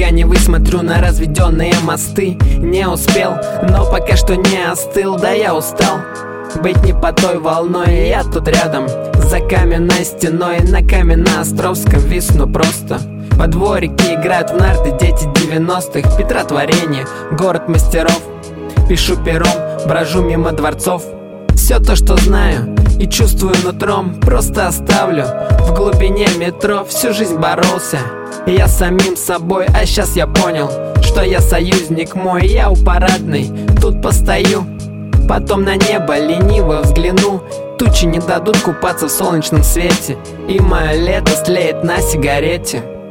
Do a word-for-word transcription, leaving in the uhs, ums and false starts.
берега Невы смотрю на разведенные мосты. Не успел, но пока что не остыл. Да я устал быть не по той волной, и я тут рядом за каменной стеной. На Каменноостровском висну просто. Во дворике играют в нарды дети девяностых. Петра творение, город мастеров. Пишу пером, брожу мимо дворцов. Все то, что знаю и чувствую нутром, просто оставлю в глубине метро. Всю жизнь боролся я с самим собой, а сейчас я понял, что я союзник мой. Я у парадной тут постою, потом на небо лениво взгляну. Тучи не дадут купаться в солнечном свете, и мое лето стлеет на сигарете.